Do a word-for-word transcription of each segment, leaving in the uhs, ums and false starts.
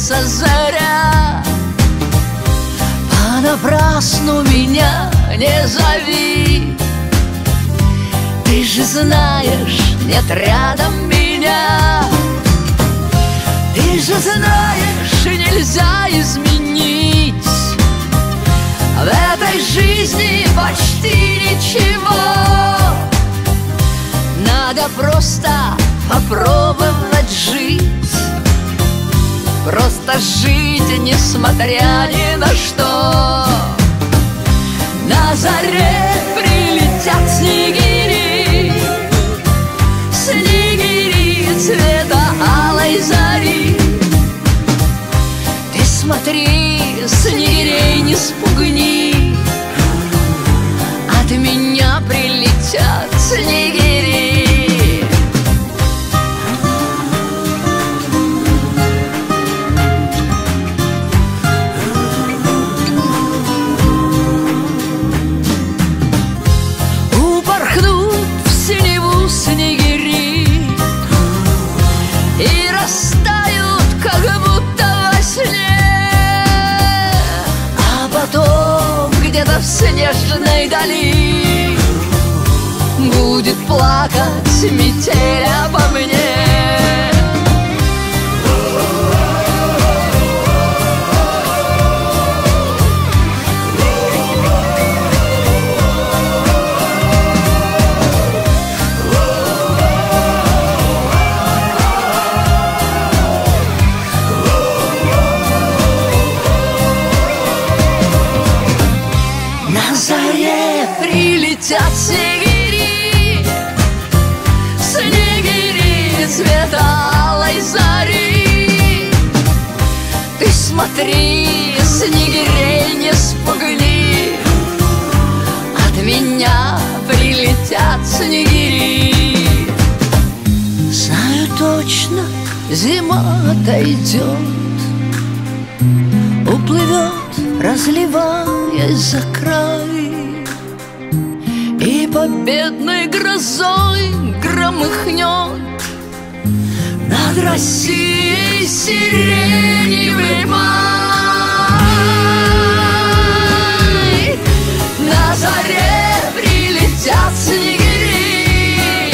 зажжется заря. Понапрасну меня не зови, ты же знаешь, нет рядом меня. Ты же знаешь, нельзя изменить в этой жизни почти ничего. Надо просто попробовать жить, просто жить, несмотря ни на что. На заре прилетят снегири, снегири цвета алой зари. Ты смотри, снегирей не спугни, от меня прилетят снегири. И растают, как будто во сне, а потом где-то в снежной дали будет плакать метель обо мне. На заре прилетят снегири, снегири цвета алой зари. Ты смотри, снегирей не спугни, от меня прилетят снегири. Знаю точно, зима отойдет, уплывет, разливаясь за край, и победной грозой громыхнет над Россией сиреневый май. На заре прилетят снегири,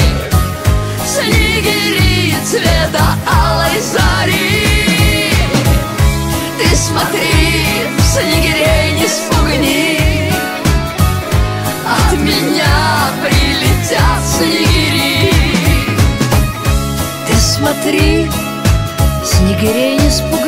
снегири цвета алой зари. Ты смотри, снегирей не спугни, от меня прилетят снегири. Ты смотри, снегирей не спугни.